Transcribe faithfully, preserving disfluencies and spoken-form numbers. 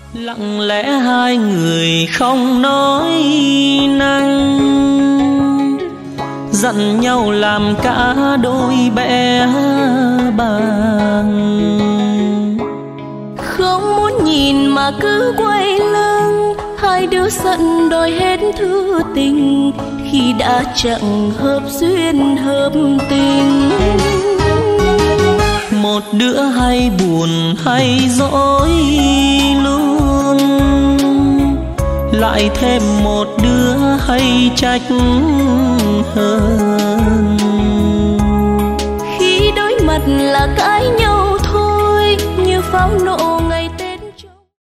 Lặng lẽ hai người không nói năng, dặn nhau làm cả đôi bé bàng. Không muốn nhìn mà cứ quay lưng, hai đứa giận đòi hết thứ tình, khi đã chẳng hợp duyên hợp tình. Một đứa hay buồn hay dỗi luôn, lại thêm một đứa hay trách hơn. Khi đối mặt là cãi nhau thôi, như pháo nổ